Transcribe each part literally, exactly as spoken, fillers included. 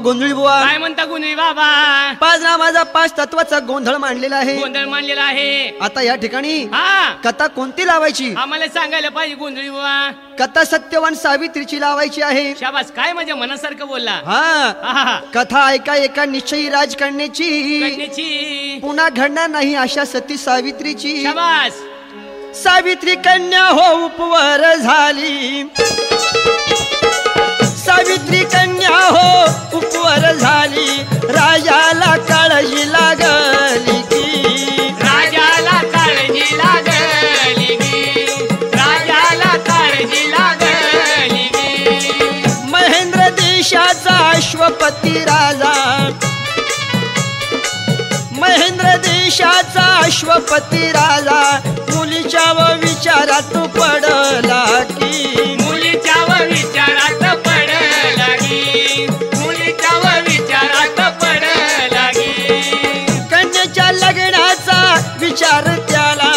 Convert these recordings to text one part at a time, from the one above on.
गोंधळी बुवा. काय म्हणता गोंधळी बाबा? पाच नामाचा पाच तत्वाचा गोंधळ मांडलेला आहे. गोंधळ मांडलेला आहे. आता या ठिकाणी हा कथा कोणती लावायची? आम्हाला सांगायला पाहिजे गोंधळी बुवा. कथा सत्यवान सावित्रीची लावायची आहे. शाबास, काय माझ्या मनासारखं बोलला. हा हा कथा ऐका एका निश्चयी राजकन्याची, कन्याची. पुन्हा घडणार नाही अशा सती सावित्रीची. शाबास. सावित्री कन्या हो उपवर झाली, सावित्री कन्या हो उपवर झाली, राजाला काळजी लागली की, राजाला काळजी लागली की, राजाला काळजी लागली की. महेंद्र देशाचा अश्वपती राजा, महेंद्र देशाचा अश्वपती राजा, मुलीच्या व विचारात पडला की, मुलीच्या व विचारात पडला की, मुलीच्या व विचारात पडला की. कन्याच्या लग्नाचा विचार त्याला,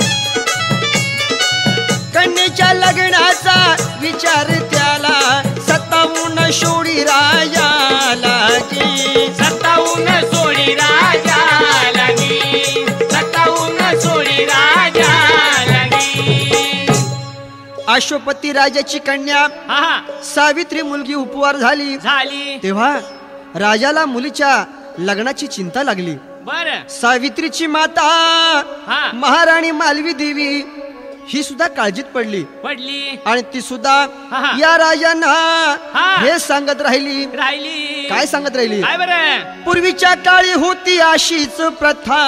कन्याच्या लग्नाचा विचार त्याला, सतावून सोडी राजाला की, सतावून सोडी राजाला की, सतावून सोडी राजाला की. अश्वपती राजाची कन्या हा सावित्री मुलगी उपवार झाली. झाली. तेव्हा राजाला मुलीच्या लग्नाची चिंता लागली. बर. सावित्रीची माता हा महाराणी मालवी देवी ही सुद्धा काळजीत पडली पडली. आणि ती सुद्धा हा, हा. या राजांना हा. हे सांगत राहिली. राहिली. काय सांगत राहिली? काय बर. पूर्वीच्या काळी होती अशीच प्रथा,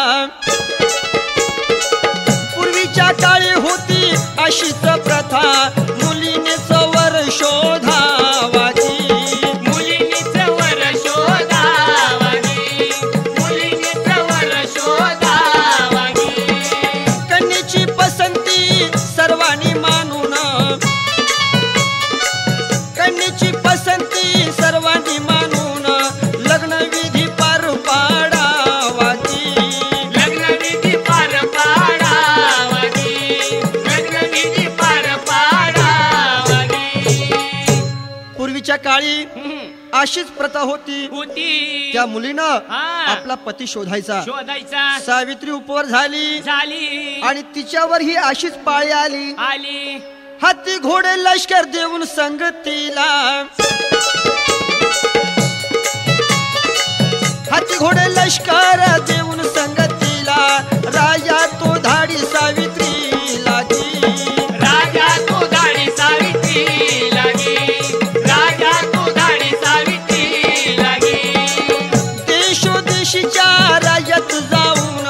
पूर्वीच्या काळी होती अशीच प्रथा, मुलीनेच वर शोधावाची, मुलीनीच वर शोधावागी, मुलीनीच वर शोधावागी. कन्येची पसंती सर्वांनी मानून, कन्येची पसंती सर्वांनी मानून, लग्नविधी पार पाडावाची, लग्नविधी पार पाडावागी, लग्नविधी पार पाडावागी. पूर्वीच्या काळी हम्म. अशीच प्रथा होती. होती. त्या मुलीनं हा. आपला पती शोधायचा. शोधायचा. सावित्री उपवर झाली झाली. आणि तिच्यावर ही अशीच पाळी आली. आली. हाती घोडे लष्कर देऊन संगतीला, हाती घोडे लष्कर देऊन संगतीला, राजा तो धाडी सावित्री लागी, राजा तू धाडी सावित्री लागी, राजा तू धाडी सावित्री लागी. देशोदेशीच्या राज्यात जाऊन,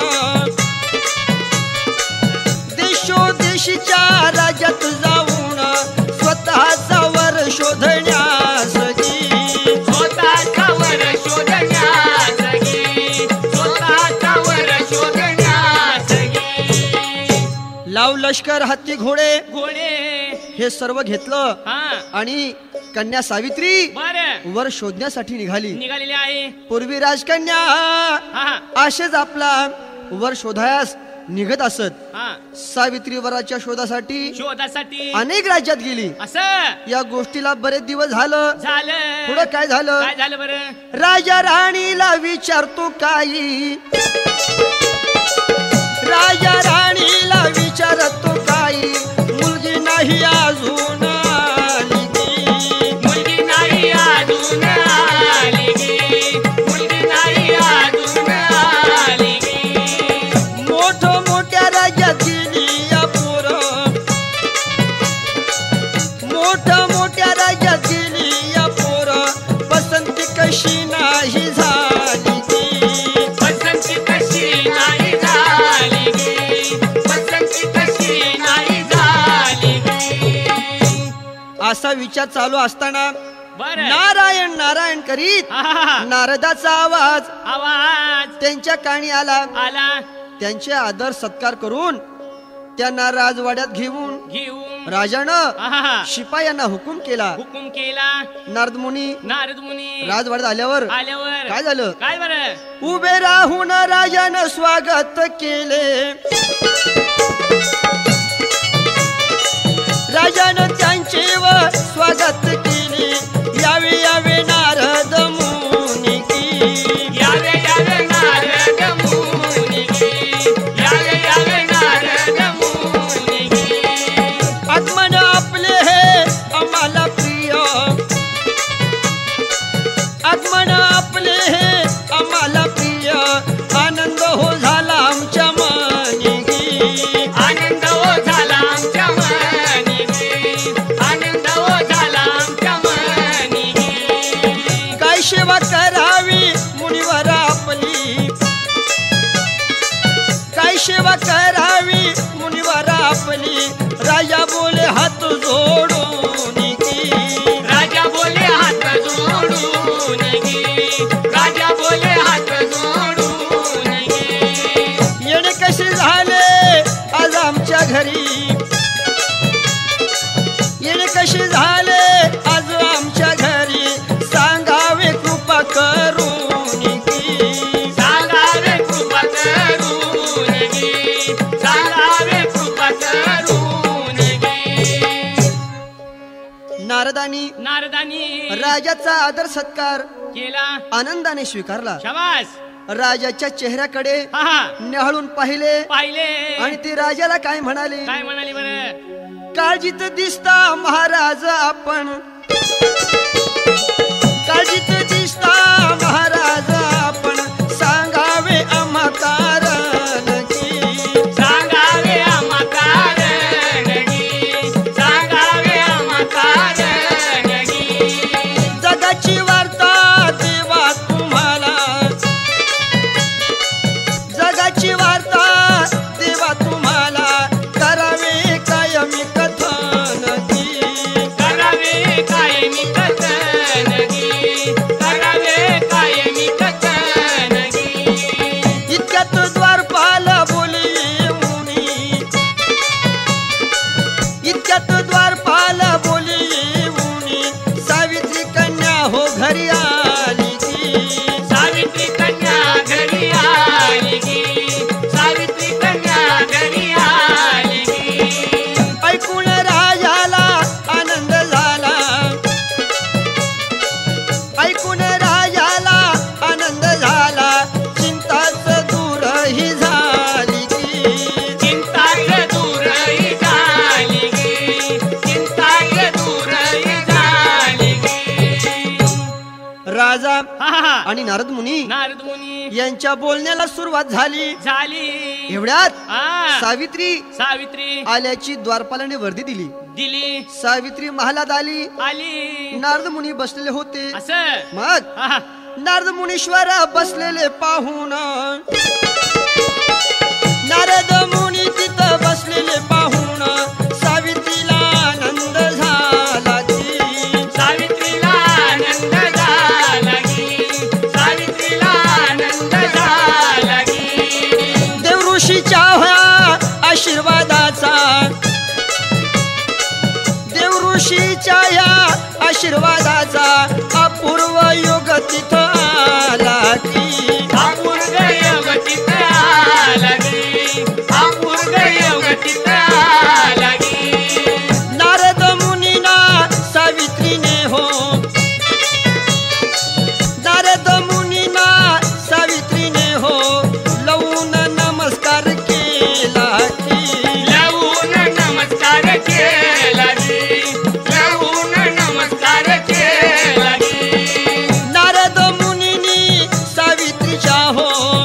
देशोदेशीच्या राज्यात जाऊन, स्वतःचा वर शोधण्यास गी, स्वतःचा वर शोधण्यासगी, स्वतःचा वर शोधण्यासगी. लाव लष्कर हत्ती घोडे घोडे. हे सर्व घेतलं हा आणि कन्या सावित्री बर. वर शोधण्यासाठी निघाली. निघालेले आहे. पूर्वी राजकन्या हा असेच आपला वर शोधायास निघत असत. हा सावित्री वराच्या शोधासाठी शोधासाठी अनेक राज्यात गेली. असं या गोष्टीला बरेच दिवस झालं. झालं. पुढं काय झालं? काय झालं बरं? राजा राणीला विचारतो काही, राजा राणीला विचारतो काही, मुलगी नाही अजून आली की, मुलगी नाही अजून आली गी, मुलगी नाही अजून आली गी. मोठ मोठ्या राज्यात गेली या पोरं, मोठ मोठ्या राज्यात गेली या पोरं, पसंती कशी नाही झाली की, पसंती कशी नाही झाली गी, पसंती कशी नाही झाली गी. असा विचार चालू असताना बरं. नारायण नारायण करीत आहा. नारदाचा आवाज आवाज त्यांच्या कानी आला. आला. त्यांचे आदर सत्कार करून त्यांना राजवाड्यात घेऊन घेऊन राजानं आहा. शिपायांना हुकूम केला. हुकुम केला. नारद मुनी नारद मुनी राजवाड्यात आल्यावर आल्यावर काय झालं? काय बरं? उभे राहून राजानं स्वागत केले. राजानं त्यांचे व स्वागत केले. यावे यावे नारद मुनी नारदानी राजाचा आदर सत्कार केला आनंदाने स्वीकारला. शाबास. राजाच्या चेहऱ्याकडे हा हा न्याहाळून पाहिले पाहिले आणि ते राजाला काय म्हणाले. काय म्हणाली बरं. काळजीत दिसता महाराज आपण, काळजीत दिसता महाराज आपण, सांगावे आम्हा कारण की, सांगावे आम्हा कारण की, सांगावे आम्हा कारण की. जगाची वार्ता देवा तुम्हाला, जगाची वार्ता देवा तुम्हाला, करावे कायमी कथन की, करावे कायमी कथन की, करावे कायमी कथन की. इतक्यात द्वारपाल बोली मुनी, इतक्यात द्वारपाल बोली मुनी, सावित्री कन्या हो घरी आली की, सावित्री कन्या घरी आली की, सावित्री कन्या घरी आली की. ऐकून राजाला आनंद झाला, ऐकून राजाला आनंद झाला, चिंताच दूर ही झाली की, चिंताच दूरही झाली की, चिंताच दूरही झाली की. राजा हा हा आणि नारद मुनी नारद मुनी यांच्या बोलण्याला सुरुवात झाली. झाली. एवढ्यात हा सावित्री सावित्री आल्याची द्वारपालाने वर्दी दिली. दिली. सावित्री महालात आली. आली. नारद मुनी बसलेले होते. असं मग हा हा नारद मुनीश्वर बसलेले पाहून, नारद मुनी तिथं बसलेले पाहून, सावित्रीला आनंद झाला की, सावित्रीला आनंद झाला की, सावित्रीला आनंद झाला की. देव ऋषीच्या ह्या आशीर्वादाचा, देव ऋषीच्या या आशीर्वादाचा अपूर्व योग तिथं आला की, अपूर्व योग तिथं आला की, अपूर्व योग तिथं आला की. नारद मुनीना सावित्रीने हो, नारद मुनीना सावित्रीने हो लवून नमस्कार केला की, लवून नमस्कार केला की, लवून नमस्कार केला की. नारद मुनीनी सावित्रीच्या हो,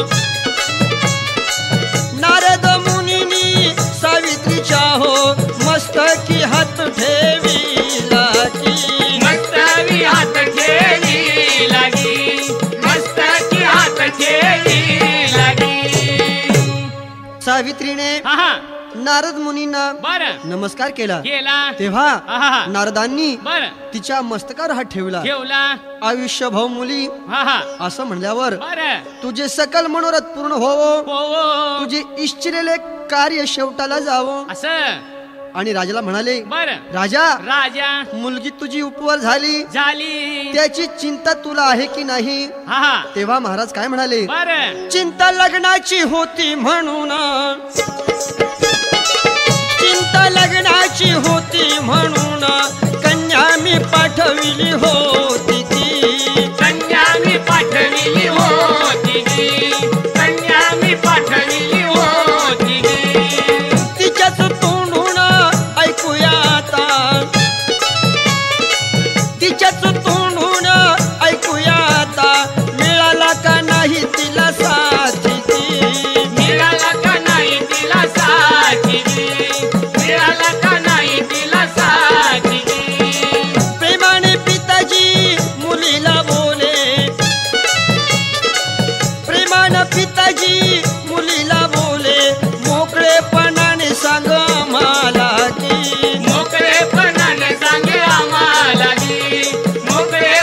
नारद मुनीनी सावित्रीच्या हो मस्तकी हात ठेविला की, मस्तकी हात ठेवी लागी, मस्तकी हात ठेवी लागी. सावित्रीने हा हा नारद मुनींना बरं नमस्कार केला. केला. तेव्हा हा हा नारदांनी बरं तिच्या मस्तकावर हात ठेवला. ठेवला. आयुष्य भाऊ मुली हा हा असं म्हणल्यावर बरं तुझे सकल मनोरथ पूर्ण होवो, हो तुझे इच्छिलेले कार्य शेवटाला जावो. असं आणि राजाला म्हणाले, बरं राजा राजा मुलगी तुझी उपवर झाली, झाली. त्याची चिंता तुला आहे की नाही. हा हा तेव्हा महाराज काय म्हणाले, बरं चिंता लग्नाची होती म्हणून, चिंता लग्नाची होती म्हणून, कन्या मी पाठविली होती ती, कन्या मी पाठविली होती गी, कन्या मी पाठविली होती गी. तिच्याच तोंडून ऐकूया आता, तिच्याच तोंडून ऐकूया आता, मिळाला का नाही तिला साथी ती, मिळाला का नाही तिला साथी गी, मिळाला का नाही तिला साथी गी. प्रेमाने पिताजी मुलीला बोले, प्रेमाने पिताजी मुलीला बोले, मोकळेपणाने सांग मला की, मोकळेपणाने सांगे आम्हाला गी, मोकळे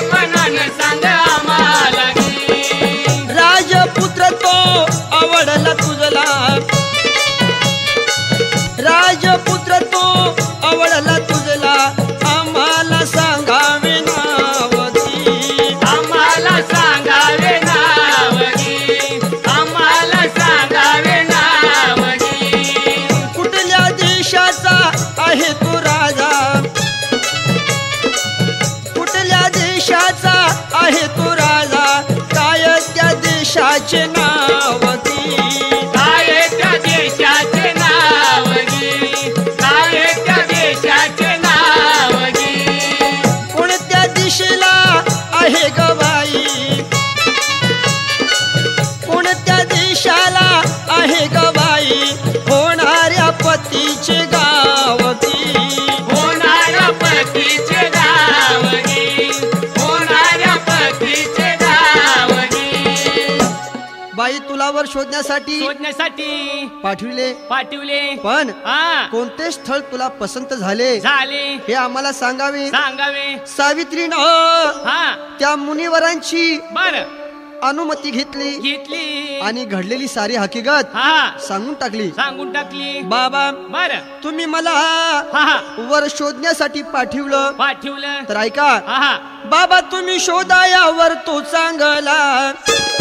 तुला वर शोधण्यासाठी शोधण्यासाठी पाठविले, पाठवले. पण हा कोणते स्थळ तुला पसंत झाले झाले हे आम्हाला सांगावे. सांगावे. सावित्रीनं हा त्या मुनिवरांची बर अनुमती घेतली घेतली आणि घडलेली सारी हकीकत हा सांगून टाकली. सांगून टाकली. बाबा बर तुम्ही मला हा हा वर शोधण्यासाठी पाठवलं पाठवलं. तर ऐका हा हा बाबा तुम्ही शोधा यावर तो चांगला.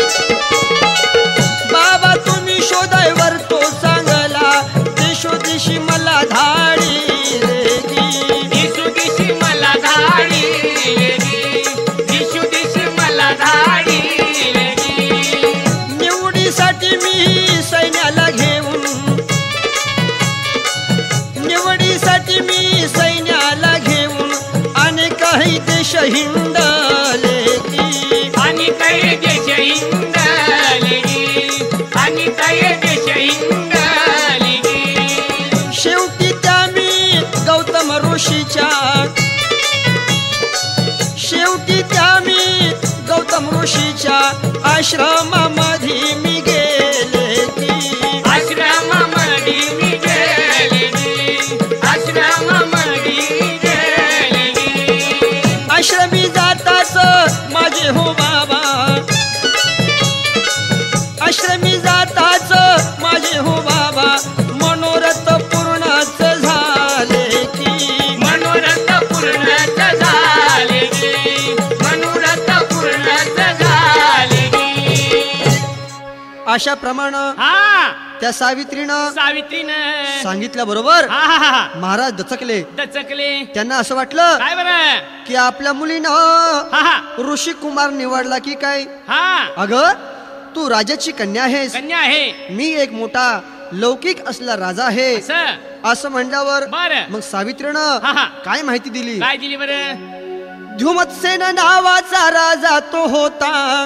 बाबा तुम्ही शोधायवर तो चांगला. देशोदेशी मला धाडी रेगी. दिसू दिशी मला धाडी लेगी. दिसू दिशी मला धाडी लेगी. निवडीसाठी मी सैन्याला घेऊन निवडीसाठी मी सैन्याला घेऊन आणि काही देश हिंडले की. आणि काही देश हिंडलेगी. आणि काही देश हिंडलेगी. शेवटी त्या मी गौतम ऋषीच्या शेवटी त्या मी गौतम ऋषीच्या आश्रमामध्ये मी गेले की. आश्रमामध्ये मी गेलेगी. आश्रमामध्ये गेलेगी. आश्रमी जाताच माझे हो बाबा. आश्रमी जाताच माझे हो बाबा मनोरथ पूर्णच झाले की. मनोरथ पूर्णच झालेगी. मनोरथ पूर्णच झालेगी. अशा प्रमाणे हा त्या सावित्रीनं सावित्रीनं सांगितल्या बरोबर हा हा हा महाराज दचकले. दचकले. त्यांना असं वाटलं काय बरं की आपल्या मुलीनं हा हा ऋषी कुमार निवडला की काय. हा अगं तू राजाची कन्या आहेस, कन्या आहे मी एक मोठा लौकिक असला राजा आहे असं असं म्हणल्यावर बरं मग सावित्रीनं हा हा काय माहिती दिली. काय दिली बरं. धुमत्सेन नावाचा राजा तो होता.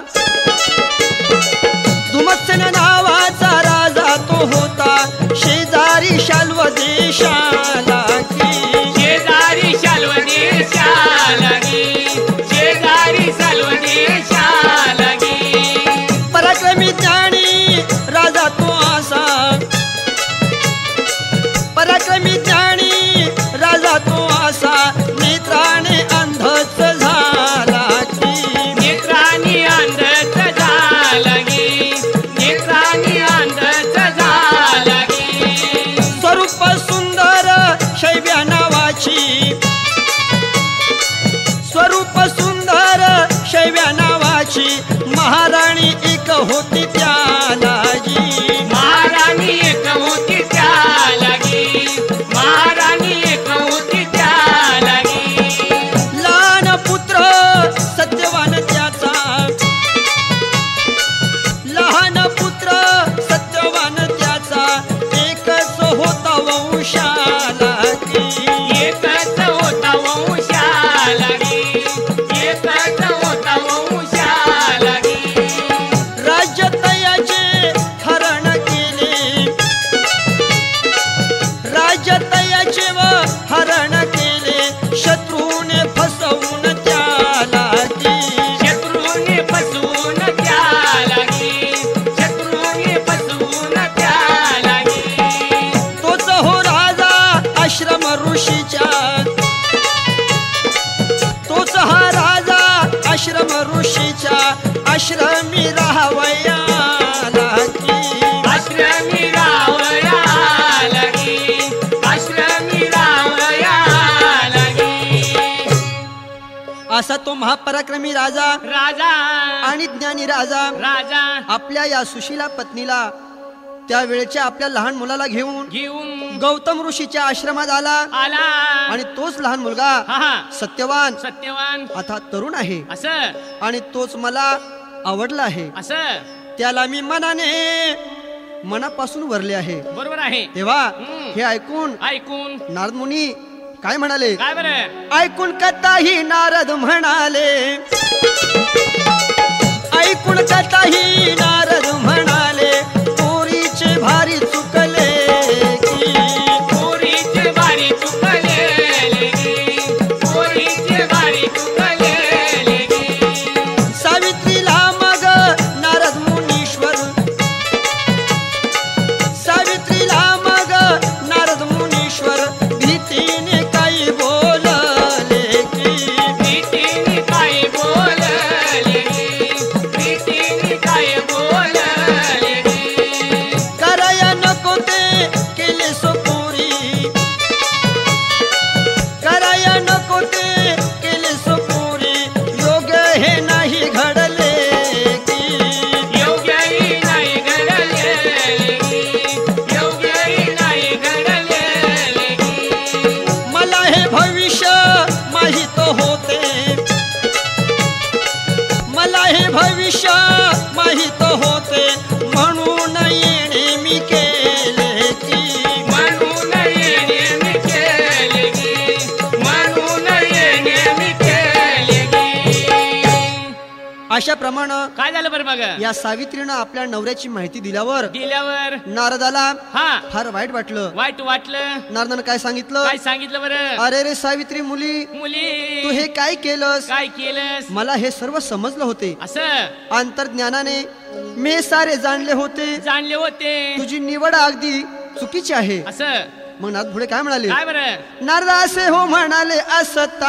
धुमत्सेन नावाचा राजा तो होता. शेजारी शाल्व देशाला की. शेजारी शाल्व देशालागी. शेजारी शाल्व देशालागी. पराक्रमी ज्ञानी राजा तो असा. पराक्रमी ज्ञानी राजा तो असा. नेत्राने अंधच झाला की. नेत्रांनी अंधच झालागी. नेत्रांनी अंधच झालागी. स्वरूप सुंदर शैव्या नावाची. स्वरूप सुंदर शैव्या नावाची महाराणी एक होती त्याला जी. महाराणी एक होती त्यालागी. महाराणी एक होती त्यालागी. लहान पुत्र सत्यवान त्याचा. लहान पुत्र सत्यवान त्याचा. एकच होता वंशाला की. एकच होता वंशालागी. एकच होता वंशालागी. राज्य तयाचे हरण केले. राज्य तयाचे व हरण केले. शत्रूने फसवून त्याला की. शत्रूने फसवून त्यालागी. शत्रूने फसवून त्यालागी. तोच हो राजा आश्रम ऋषीच्या. तोच हा राजा आश्रम ऋषीच्या. आश्रमी राहावयाला की. आश्रमी राहावयालागी. आश्रमी राहावयालागी. असा तो महापराक्रमी राजा राजा आणि ज्ञानी राजा राजा आपल्या या सुशीला पत्नीला त्यावेळेच्या आपल्या लहान मुलाला घेऊन घेऊन गौतम ऋषीच्या आश्रमात आला. आला. आणि तोच लहान मुलगा हा हा सत्यवान सत्यवान आता तरुण आहे असं आणि तोच मला आवडला आहे. असं त्याला मी मनाने मनापासून वरले आहे. बरोबर आहे. तेव्हा हम्म. हे ऐकून ऐकून नारद मुनी काय म्हणाले. काय बरं. ऐकून कथाही नारद म्हणाले. ऐकून कथाही नारद म्हणाले. पोरीचे भारी चुकले की. पोरीचे भारी चुकलेले गी. पोरीचे भारी चुकलेले गी. सावित्रीला मग नारद मुनीश्वर भविष्य माहित होते म्हणून येणे मी केले की म्हणून येणे मी केले गी म्हणून येणे मी केले गी अशा प्रमाणे काय झालं बरं बघ या सावित्रीनं आपल्या नवऱ्याची माहिती दिल्यावर दिल्यावर नारदाला हा फार वाईट वाटलं. वाईट वाटलं नारदानं काय सांगितलं? काय सांगितलं बरं अरे रे सावित्री मुली, मुली तू हे काय केलंस? काय केलंस मला हे सर्व समजलं होते. असं अंतर्ज्ञानाने मी सारे जाणले होते जाणले होते तुझी निवड अगदी चुकीची आहे. असं मग नारद पुढे काय म्हणाले? काय बरं नारद असे हो म्हणाले असता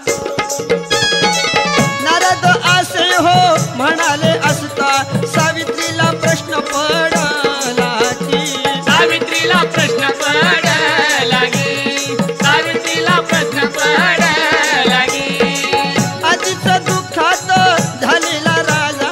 नारद असे हो म्हणाले असता सावित्रीला प्रश्न पडला की सावित्रीला प्रश्न पडला गी सावित्रीला प्रश्न पडला गी आधीच दुःखात झालेला राजा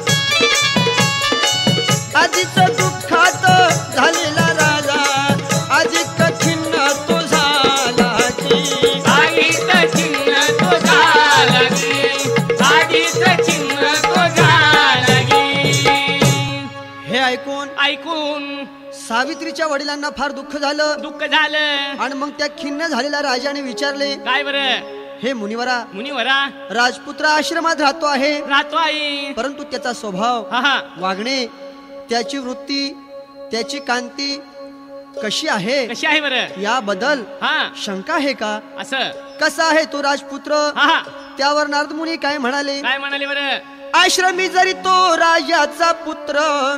आधीच दुःखात झालेला राजा अधिक खिन्न तो झाला की आधीच चिन्ह तो झाला गी आधीच चिन्ह तो झाला गी हे ऐकून ऐकून सावित्रीच्या वडिलांना फार दुःख झालं. दुःख झालं आणि मग त्या खिन्न झालेल्या राजाने विचारले, काय बरं हे मुनिवरा, मुनिवरा राजपुत्र आश्रमात राहतो आहे राहतो आई परंतु त्याचा स्वभाव हा हा वागणे त्याची वृत्ती त्याची कांती कशी आहे कशी आहे बरं याबद्दल हा शंका आहे का? असं कसा आहे तो राजपुत्र? हा हा त्यावर नारद मुनी काय म्हणाले? काय म्हणाले बरं आश्रमी जरी तो राजाचा पुत्र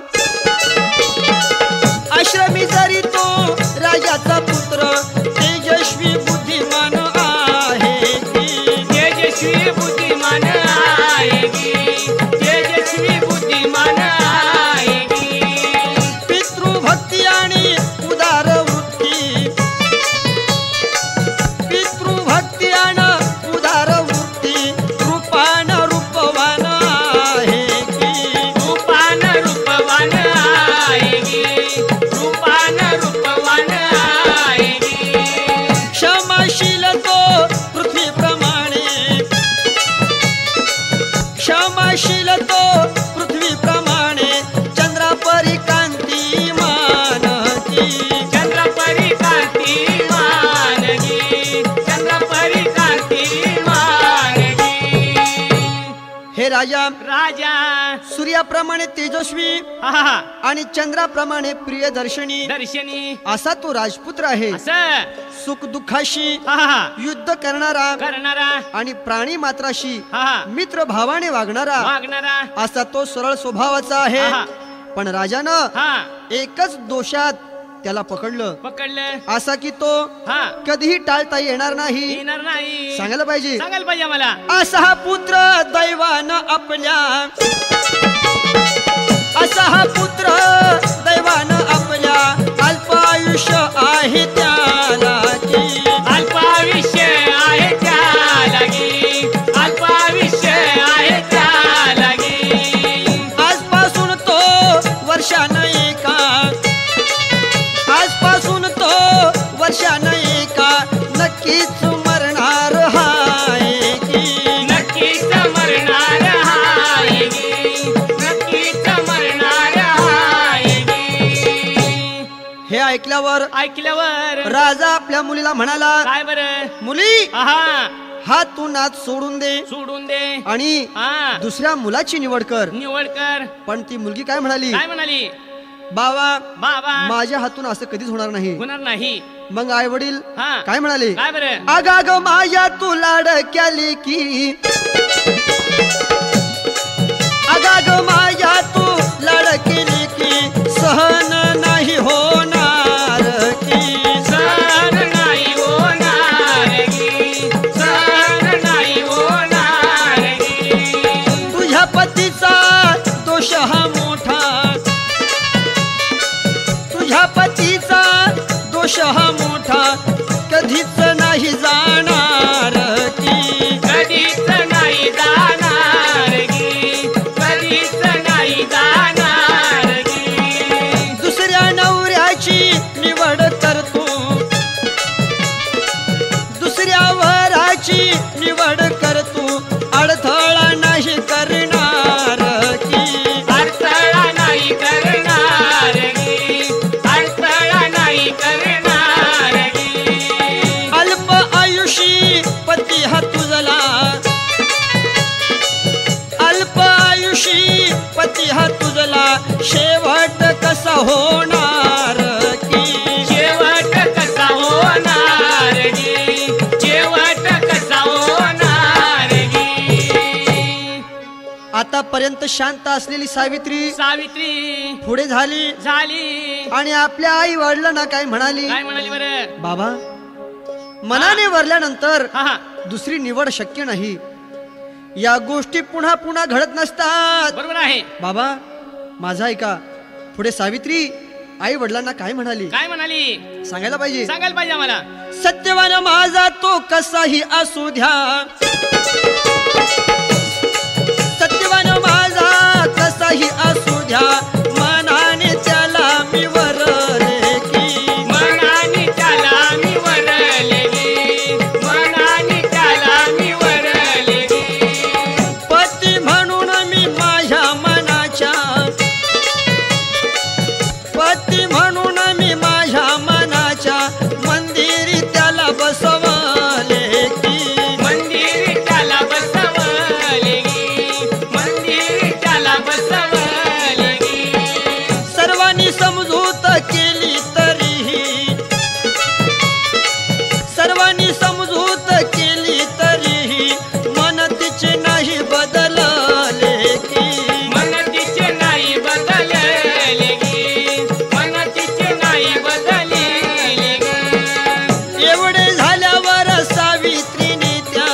आश्रमी जरी तो राजाचा पुत्र तेजस्वी बुद्धिमान आहे की तेजस्वी बुद्धिमान आहे गी तेजस्वी बुद्धिमान आहे गी पितृभक्ती आणि उदार वृत्ती पितृभक्ती आणि उदार वृत्ती रूपान रूपवान आहे की रूपान रूपवान आहे गी रूपान रूपवान आहे गी क्षमाशील तो पृथ्वीप्रमाणे क्षमाशील तो पृथ्वीप्रमाणे चंद्रापरी कांतिमान की चंद्रपरी कांतिमान गी चंद्रपरी कांतिमान गी हे राजा, राजा सूर्याप्रमाणे तेजस्वी हा हा हा आणि चंद्राप्रमाणे प्रियदर्शनी दर्शनी असा तो राजपुत्र आहे. असं सुख दुःखाशी हा हा हा युद्ध करणारा करणारा आणि प्राणी मात्राशी हा हा मित्र भावाने वागणारा वागणारा असा तो सरळ स्वभावाचा आहे. हा. पण राजानं हा एकच दोषात त्याला पकडलं पकडलं असा की तो हा कधीही टाळता येणार नाही. येणार नाही सांगायला पाहिजे. सांगायला पाहिजे मला असा हा पुत्र दैवानं आपल्या असा हा पुत्र दैवानं आपल्या अल्पायुष्य आहे त्याला की अल्पायुष्य आहे त्या लागी अल्पायुष्य आहे त्या लागी आजपासून तो वर्षानं एका आजपासून तो वर्षानं एका नक्कीच मरणार हाय की नक्कीच मरणार आहे गी नक्कीच मरणार आहे गी हे ऐकल्यावर ऐकल्यावर राजा आपल्या मुलीला म्हणाला, काय बरं मुली आहा हा तू नाच सोडून दे सोडून दे आणि हा दुसऱ्या मुलाची निवड कर. निवड कर. पण ती मुलगी काय म्हणाली? काय म्हणाली? बाबा बाबा माझ्या हातून असं कधीच होणार नाही. होणार नाही. मग आई वडील हा काय म्हणाले? काय बरं अगाग माया तू लाडक्या लेकी अगाग माया तू लाडकी लेकी सहन नाही होणार की सहन नाही होणार गी सहन नाही होणार गी तुझ्या पतीचा दोष हा मोठा तुझ्या पतीचा दोष हा मोठा कधीच नाही जाणार की कधीच नाही जाणार गी कधीच नाही जाणार गी देह तुझला शेवट कसा होणार की शेवट कसा होणार गी शेवट कसा होणार गी आतापर्यंत शांत असलेली सावित्री सावित्री पुढे झाली झाली आणि आपल्या आई वडिलांना काय म्हणाली काय म्हणाली बरं बाबा मनाने वरल्यानंतर हा हा दुसरी निवड शक्य नाही या गोष्टी पुन्हा पुन्हा घडत नसतात बरोबर आहे बाबा माझा ऐका पुढे सावित्री आई वडिलांना काय म्हणाली काय म्हणाली सांगायला पाहिजे सांगायला पाहिजे आम्हाला सत्यवान माझा तो कसाही असू द्या सत्यवान माझा कसाही असू द्या मनाने त्याला मी वरले की मनाने त्याला मी वरले गी मनाने त्याला मी वरले गी पती म्हणून मी माझ्या मनाच्या पती म्हणून मी माझ्या मनाच्या मंदिरी त्याला बसवले की मंदिर त्याला बसवले गी मंदिर त्याला बसवले गी सर्वांनी समजूत केली तरीही सर्वांनी समजूत केली तरीही मन तिचे नाही बदलले की मन तिचे नाही बदलले गी मन तिचे नाही बदलले गी एवढे झाल्यावर सावित्रीने त्या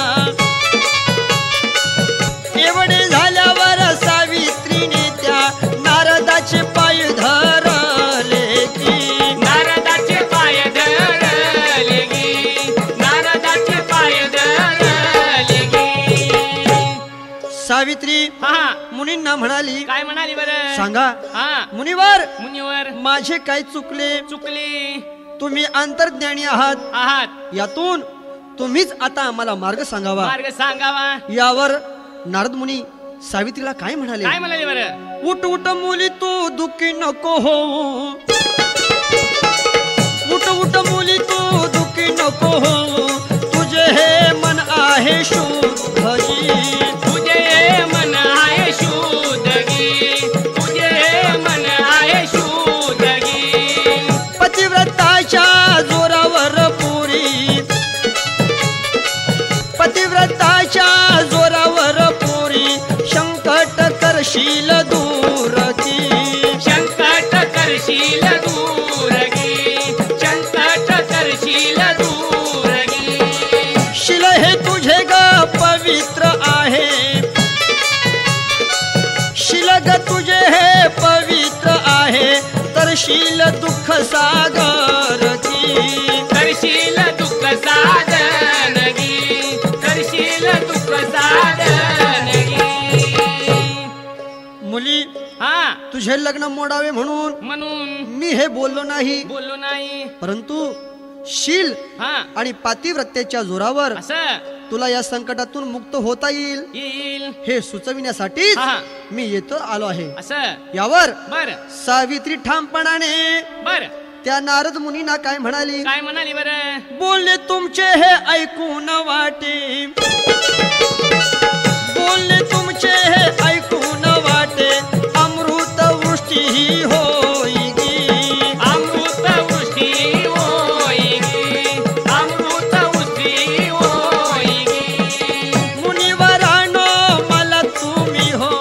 एवढे झाल्यावर सावित्रीने त्या नारदाचे पाय धरले की नारदाचे पाय धरले गी नारदाचे पाय धरले गी सावित्री हा मुनींना म्हणाली काय म्हणाली बरं सांगा हा मुनिवर मुनीवर माझे काय चुकले चुकली तुम्ही अंतर्ज्ञानी आहात आहात यातून तुम्हीच आता आम्हाला मार्ग सांगावा मार्ग सांगावा यावर नारद मुनी सावित्रीला काय म्हणाले काय म्हणाली बरं उठ उठ मुली तू दुखी नको हो उठ उठ मुली तू दुखी नको हो तुझे हे मन आहे शुद्ध जी तुझे मन आहे शुद्धगी तुझे मन आहे शुद्धगी पतिव्रताच्या जोरावर पुरी पतिव्रताच्या जोरावर पुरी संकट करशील दूर की संकट करशील दूरगी संकट करशील दूरगी शिल हे तुझे ग पवित्र आहे शिलग तुझे हे पवित्र आहे तरशील दुःख सागर की करशील दुःख साधनगी करशील दुःख साधनगी मुली हा तुझे लग्न मोडावे म्हणून म्हणून मी हे बोललो नाही बोललो नाही परंतु शील हा आणि पातिव्रत्याच्या जोरावर असं तुला या संकटातून मुक्त होता येईल येईल हे सुचविण्यासाठीच हा. मी येतो आलो आहे असं यावर बर सावित्री ठामपणाने बर त्या नारद मुनींना काय म्हणाली काय म्हणाली बरं बोलले तुमचे हे ऐकून वाटे बोलले तुमचे हे ऐकून वाटे अमृत वृष्टी ही होईगी अमृत वृष्टी होईगी अमृत वृष्टी होईगी मुनिवरानो मला तुम्ही हो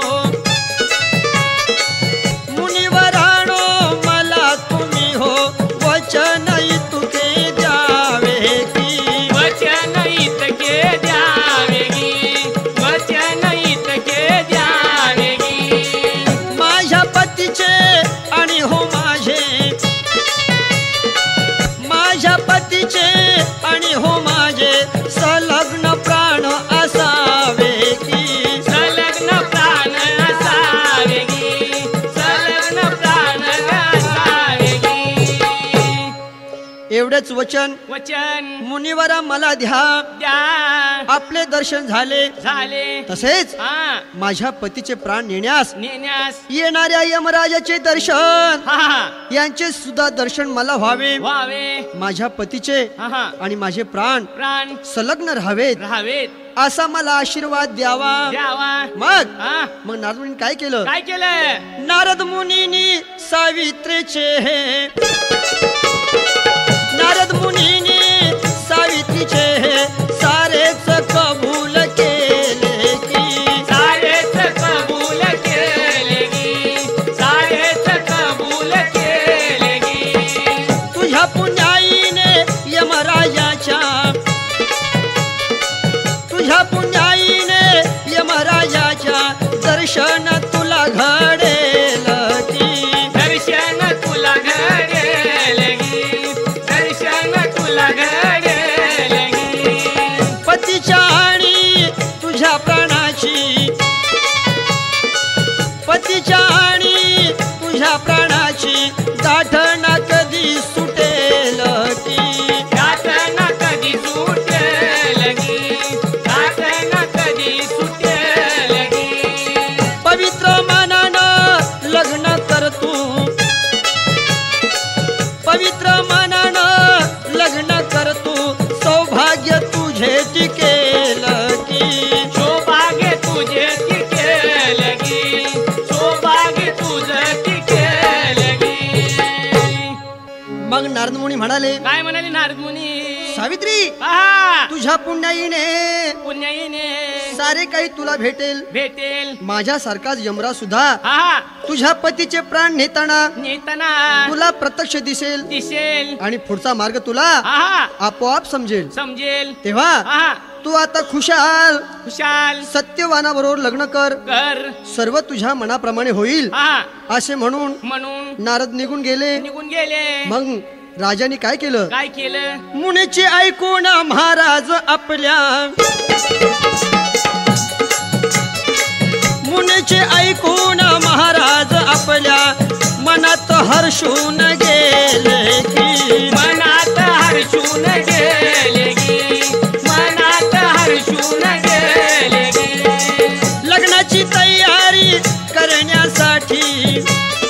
मुनिवरानो मला तुम्ही हो वचन इतके द्यावे की वचन इतके द्यावेगी वचन इतके द्यावेगी माझ्या पतीचे आणि हो माझे माझ्या पतीचे आणि हो माझे संलग्न प्राण असावे की संलग्न प्राण असावेगी संलग्न प्राण असावेगी एवढेच वचन वचन मुनिवरा मला द्या द्या आपले दर्शन झाले झाले तसेच हा माझ्या पतीचे प्राण नेण्यास नेण्यास येणाऱ्या यमराजाचे दर्शन हा हा यांचे सुद्धा दर्शन मला व्हावे व्हावे माझ्या पतीचे हा हा आणि माझे प्राण प्राण संलग्न राहावेत राहावेत असा मला आशीर्वाद द्यावा. द्यावा. मग हा मग नारद मुनी काय केलं? काय केलं? नारद मुनीनी सावित्रीचे हे नारद मुनीनी सावित्रीचे हे सारेच कबूल केले की सारेच कबूल केले गी. सारेच कबूल केले गी. तुझ्या पुण्याईने यमराजाच्या तुझ्या पुण्याईने यमराजाच्या दर्शन तुला घडेल की दर्शन तुला घडेल गी. दर्शन तुला घडेल गी. पतीच्या आणि तुझ्या प्राणाची पतीच्या आणि तुझ्या प्राणाची गाठण कधी सुटेल की गाठण कधी सुटेल गी. गाठण कधी सुटेल गी. पवित्र मनानं लग्न कर तू पवित्र मनानं लग्न कर तू सौभाग्य तुझे टिकेल की सौभाग्य तुझे टिकेल गी. सौभाग्य तुझे टिकेल गी. मग नारद मुनी म्हणाले, काय म्हणाले नारद मुनी? सावित्री पहा तुझ्या पुण्याईने पुण्याईने सारे काही तुला भेटेल. भेटेल. माझ्यासारखाच यमराज सुद्धा हा तुझ्या पतीचे प्राण नेताना नेताना तुला प्रत्यक्ष दिसेल दिसेल. आणि पुढचा मार्ग तुला हा आपोआप समजेल. समजेल. तेव्हा हा तू आता खुशाल खुशाल सत्यवानाबरोबर लग्न कर. कर. सर्व तुझ्या मनाप्रमाणे होईल हा असे म्हणून म्हणून नारद निघून गेले. निघून गेले. मग राजाने काय केलं? काय केलं? मुनीचे ऐकून महाराज आपल्या मुनीचे ऐकून महाराज आपल्या मनात हर्षून गेले की मनात हर्षून गेले गी. मनात हर्षून गेले गी. लग्नाची तयारी करण्यासाठी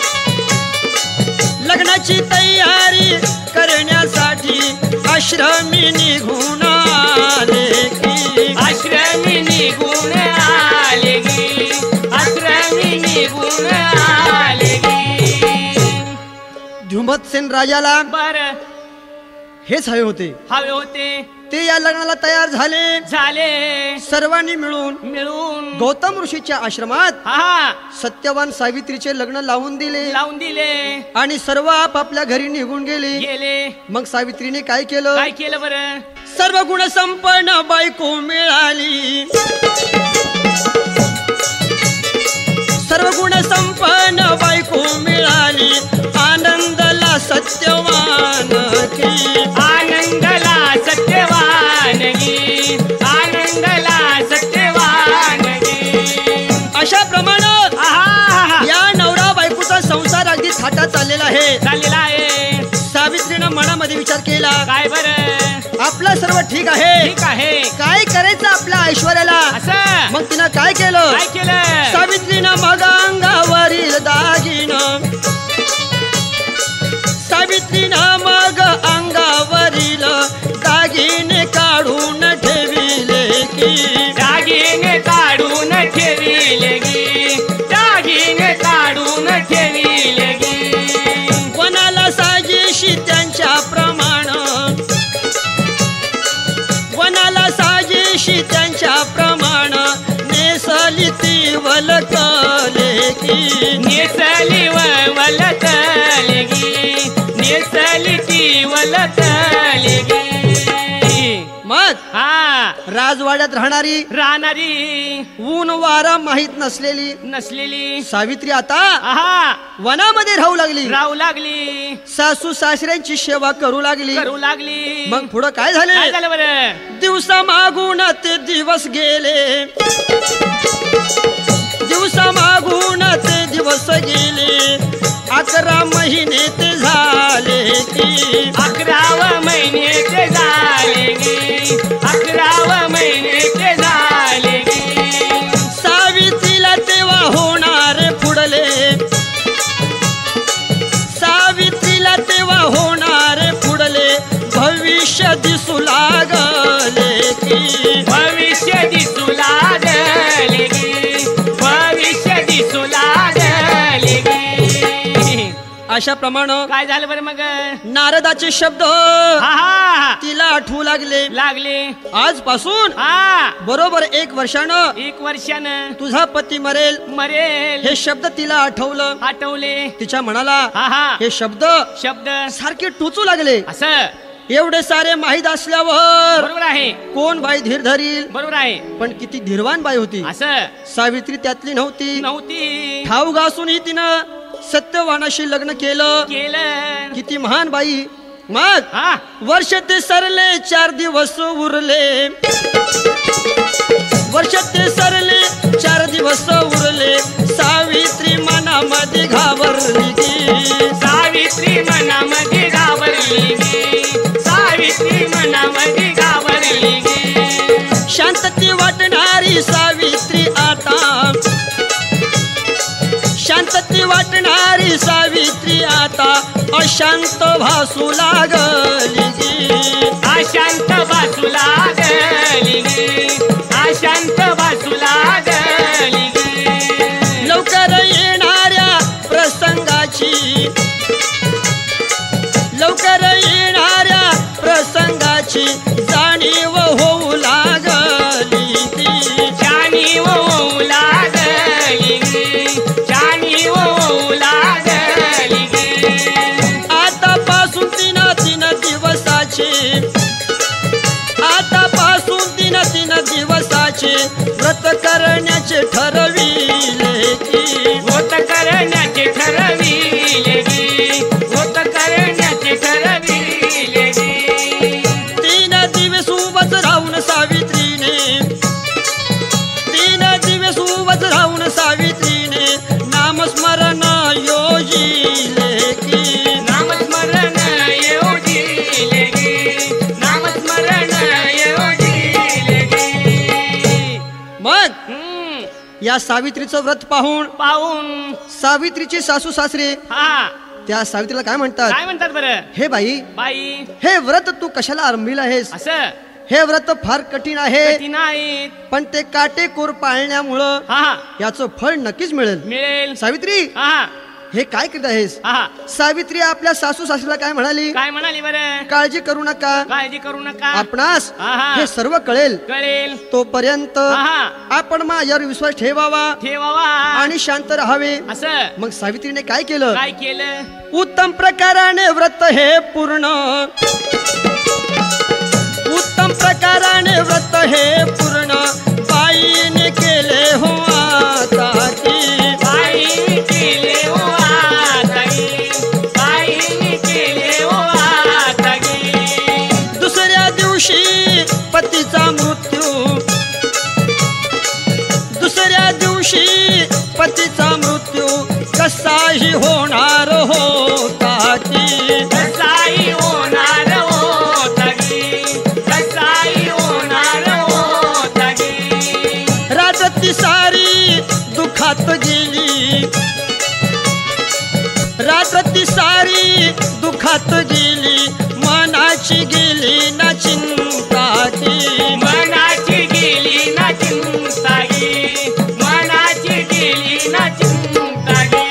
लग्नाची तयारी करण्यासाठी आश्रमी निघून आले की आश्रमी निघून आले गी. आश्रमी निघून आले गी. धुमतसेन राजाला बर हेच हवे होते. हवे होते. ते या लग्नाला तयार झाले. झाले. सर्वांनी मिळून मिळून गौतम ऋषीच्या आश्रमात हा सत्यवान सावित्रीचे लग्न लावून दिले लावून दिले. आणि सर्व आपापल्या घरी निघून गेले. गेले. मग सावित्रीने काय केलं? काय केलं बरं? सर्व गुण संपन्न बायको मिळाली सर्व गुण संपन्न बायको मिळाली आनंदला सत्यवान की आनंदला सत्यवान गी. आनंदला सत्यवान गी. अशा प्रमाणे आहा या नवरा बायकोचा संसार अगदी थाटात चाललेला आहे. चाललेला आहे. सावित्रीनं मनामध्ये विचार केला, काय बरं? आपलं सर्व ठीक आहे, ठीक आहे. काय करायचं आपल्या ऐश्वर्याला? असं मग तिनं काय केलं? काय केलं? सावित्रीनं मग अंगावरील दागिनं सावित्रीनं मग अंगावरील दागिने काढून ठेविले की दागिने काढून ठेविले गी. दागिने काढून ठेविले गी. वनाला साजेशी त्यांच्या प्रमाण वनाला साजेशी त्यांच्या प्रमाण नेसली ती वलकले की नेसली वलतली गी. नेसली ती वलतली गी. मग हा राजवाड्यात राहणारी राहणारी ऊन वारा माहित नसलेली नसलेली सावित्री आता आहा वनामध्ये राहू लागली. राहू लागली. सासू सासऱ्यांची सेवा करू लागली. करू लागली. मग पुढं काय काय झाले? झालं बरं? दिवसा मागून ते दिवस गेले दिवसा मागून ते दिवस गेले अकरा महिने ते झाले की अकरावा महिने ते झाले गी. अकरावा महिने ते झाले गी. सावित्रीला तेव्हा होणार फुडले सावित्रीला तेव्हा होणार फुडले भविष्य दिसू लागले की भविष्य दिसू अशाप्रमाणे काय झालं बरं मग? नारदाचे शब्द हा हा तिला आठवू लागले. लागले. आजपासून हा बरोबर एक वर्षानं एक वर्षानं तुझा पती मरेल मरेल हे शब्द तिला आठवलं. आठवले. तिच्या मनाला हा हा हे शब्द शब्द सारखे टोचू लागले. असं एवढे सारे माहीत असल्यावर बरोबर आहे. कोण बाई धीर धरील? बरोबर आहे. पण किती धीरवान बाई होती. असं सावित्री त्यातली नव्हती. नव्हती. ठाऊ घासूनही तिनं सत्यवानाशी लग्न केलं. केलं. किती महान बाई. मग हा वर्ष ते सरले चार दिवस उरले. वर्ष ते सरले चार दिवस उरले. सावित्री मनामध्ये घाबरली गी. सावित्री मनामध्ये घाबरली गे. सावित्री मनामध्ये घाबरली गे. शांतती वाटणारी सावित्री आता. शांतती वाटणारी सावित्री आता अशांत भासू लागली गी. अशांत भासू लागली गे. अशांत भासू लागली गे. लवकर येणाऱ्या प्रसंगाची लवकर येणाऱ्या प्रसंगाची जाणीव होऊ लागली ती. जाणीव होऊ लागली गे. जाणीव होऊ लागली गे. आतापासून तीन तीन दिवसाचे आतापासून तीन तीन दिवसाचे व्रत करण्याचे ठरविले की. व्रत करण्याचे ठरविले गे. व्रत करण्याचे ठरविले गे. तीन दिवस उभच राहून सावित्रीने तीन दिवस उभच राहून सावित्रीने नामस्मरण योजिले की. नामस्मरण योजिले गे. नामस्मरण योजिले गे. मग हम्म. या सावित्रीचं व्रत पाहून पाहून सावित्रीचे सासू सासरे हा त्या सावित्रीला काय म्हणतात? काय म्हणतात बरं? हे बाई, बाई हे व्रत तू कशाला आरंभिला आहेस? असं हे व्रत फार कठीण आहे. कठीण आहेत. पण ते काटेकोर पाळण्यामुळं हा याचं फळ नक्कीच मिळेल. मिळेल. सावित्री, हा हे काय करत आहेस? हा सावित्री आपल्या सासू सासरीला काय म्हणाली? काय म्हणाली बरं? काळजी करू नका, काळजी करू नका. आपणास आहा. हे सर्व कळेल. कळेल. तोपर्यंत आहा. आपण माझ्यावर विश्वास ठेवावा ठेवावा आणि शांत राहावे. असं मग सावित्रीने काय केलं? काय केलं? उत्तम प्रकाराने व्रत हे पूर्ण उत्तम प्रकाराने व्रत हे पूर्ण बाईने केले हो आता की. बाईने केले हो आता गे. बाईने केले हो आता गे. दुसऱ्या दिवशी पतीचा मृत्यू दुसऱ्या दिवशी पतीचा मृत्यू कसाही होणार होता की. कसाई होणार होता गे. कसाई होणार होता गे. रात्र ती सारी दुखात गेली रात्र ती सारी दुखात गेली मनाची गेली ना चिंता की. मनाची गेली ना चिंता गे. मनाची गेली ना चिंता गे.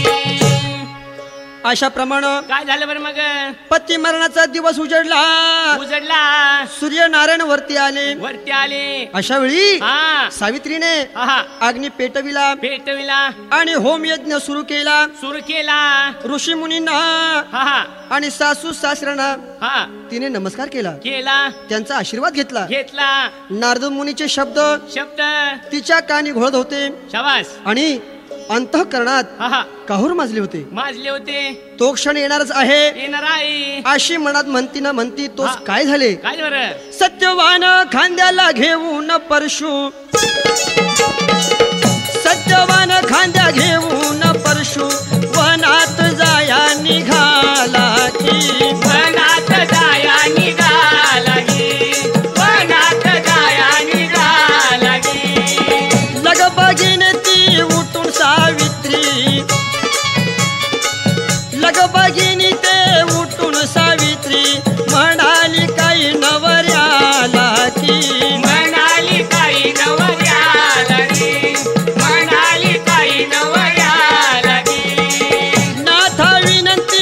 अशा प्रमाणे काय झालं बरं मग? पती मरणाचा दिवस उजडला. उजडला. सूर्यनारायण वरती आले. वरती आले. अशा वेळी हा सावित्रीने हा अग्नी पेटविला पेटविला. आणि होम यज्ञ सुरू केला. सुरू केला. ऋषी मुनींना हा हा आणि सासू सासऱ्यांना हा तिने नमस्कार केला. केला. त्यांचा आशीर्वाद घेतला. घेतला. नारद मुनीचे शब्द शब्द तिच्या कानी घोळत होते शाबास. आणि अंतःकरणात हा हा काहूर माजले होते. माजले होते. तो क्षण येणारच आहे येणार आहे. अशी मनात म्हणती ना म्हणती तोच हा. काय झाले? काय बरं? सत्यवान खांद्याला घेऊन परशु सत्यवान खांद्या घेऊन परशु वनात जाया निघाला की. वनात जाया निघाला गे. वनात जाया निघाला गे. लगबगीने ती उठून सावित्री लगबगीने ते उठून सावित्री म्हणाली काही नवऱ्याला की. म्हणाली काही नवऱ्याला गे. म्हणाली काही नवऱ्याला गे. नाथा विनंती